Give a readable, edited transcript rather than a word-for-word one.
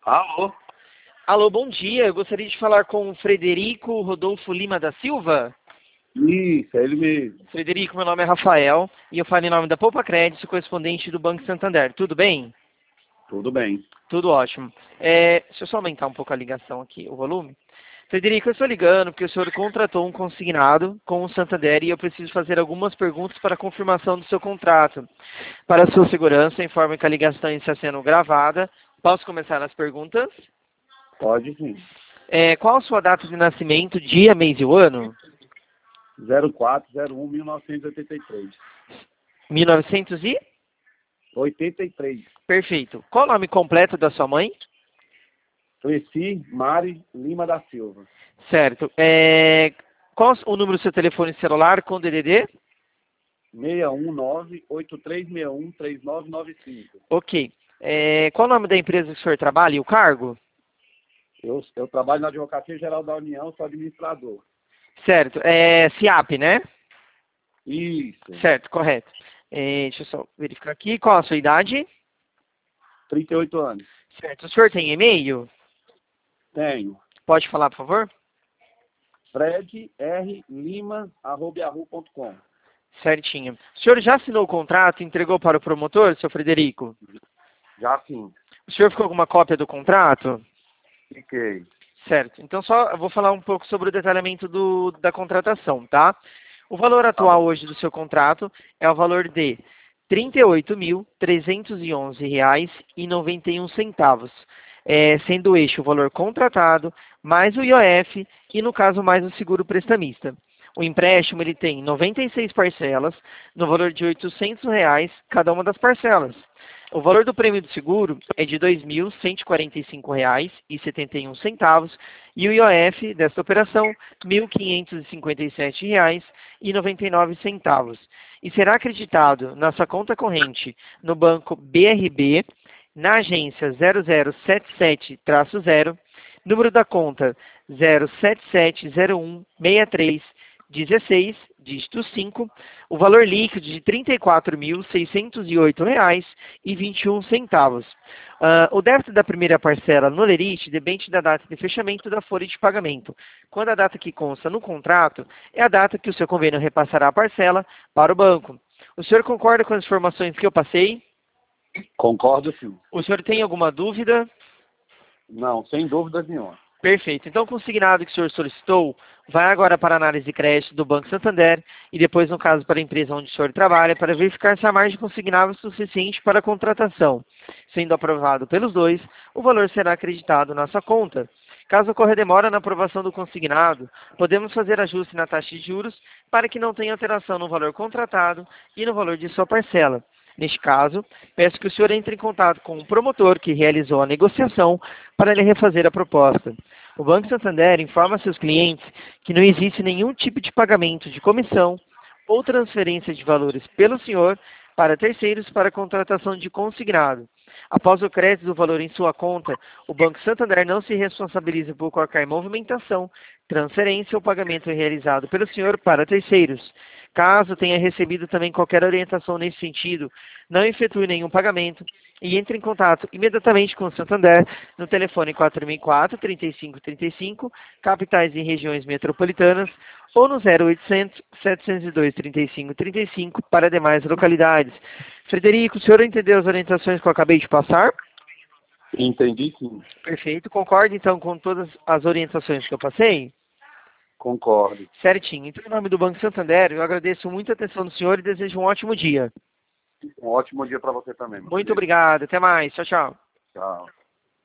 Alô? Alô, bom dia. Eu gostaria de falar com o Frederico Rodolfo Lima da Silva. Isso, é ele mesmo. Frederico, meu nome é Rafael e eu falo em nome da Poupa Crédito, correspondente do Banco Santander. Tudo bem? Tudo bem. Tudo ótimo. Deixa eu só aumentar um pouco a ligação aqui, o volume. Frederico, eu estou ligando porque o senhor contratou um consignado com o Santander e eu preciso fazer algumas perguntas para a confirmação do seu contrato. Para a sua segurança, informo que a ligação está sendo gravada. Posso começar as perguntas? Pode sim. Qual a sua data de nascimento, dia, mês e o ano? 0401-1983. 1900 e? 83. Perfeito. Qual o nome completo da sua mãe? Cleci Mari Lima da Silva. Certo. Qual o número do seu telefone celular com DDD? 619-8361-3995. Ok. Qual o nome da empresa que o senhor trabalha e o cargo? Eu trabalho na Advocacia Geral da União, sou administrador. Certo. SIAP, né? Isso. Certo, correto. Deixa eu só verificar aqui. Qual a sua idade? 38 anos. Certo. O senhor tem e-mail? Tenho. Pode falar, por favor? fredrlima@yahoo.com. Certinho. O senhor já assinou o contrato e entregou para o promotor, seu Frederico? Já sim. O senhor ficou com uma cópia do contrato? Fiquei. Certo. Então, só eu vou falar um pouco sobre o detalhamento da contratação, tá? O valor Tá atual bom. hoje do seu contrato é o valor de R$ 38.311,91, sendo este o valor contratado, mais o IOF e, no caso, mais o seguro prestamista. O empréstimo ele tem 96 parcelas, no valor de R$ 800 cada uma das parcelas. O valor do prêmio do seguro é de R$ 2.145,71 e o IOF desta operação R$ 1.557,99 e será acreditado na sua conta corrente no banco BRB, na agência 0077-0, número da conta 077016316, dígito 5, o valor líquido de R$ 34.608,21. O débito da primeira parcela no lerite depende da data de fechamento da folha de pagamento, quando a data que consta no contrato é a data que o seu convênio repassará a parcela para o banco. O senhor concorda com as informações que eu passei? Concordo sim. O senhor tem alguma dúvida? Não, sem dúvidas nenhuma. Perfeito. Então, o consignado que o senhor solicitou vai agora para a análise de crédito do Banco Santander e depois, no caso, para a empresa onde o senhor trabalha, para verificar se a margem consignável é suficiente para a contratação. Sendo aprovado pelos dois, o valor será acreditado na sua conta. Caso ocorra demora na aprovação do consignado, podemos fazer ajuste na taxa de juros para que não tenha alteração no valor contratado e no valor de sua parcela. Neste caso, peço que o senhor entre em contato com o promotor que realizou a negociação para lhe refazer a proposta. O Banco Santander informa seus clientes que não existe nenhum tipo de pagamento de comissão ou transferência de valores pelo senhor para terceiros para contratação de consignado. Após o crédito do valor em sua conta, o Banco Santander não se responsabiliza por qualquer movimentação, transferência ou pagamento realizado pelo senhor para terceiros. Caso tenha recebido também qualquer orientação nesse sentido, não efetue nenhum pagamento e entre em contato imediatamente com o Santander no telefone 4004-3535, capitais e regiões metropolitanas, ou no 0800-702-3535 para demais localidades. Frederico, o senhor entendeu as orientações que eu acabei de passar? Entendi sim. Perfeito. Concorda então com todas as orientações que eu passei? Concordo. Certinho. Então, em nome do Banco Santander, eu agradeço muito a atenção do senhor e desejo um ótimo dia. Um ótimo dia para você também, meu Muito querido. obrigado. Até mais. Tchau, tchau. Tchau.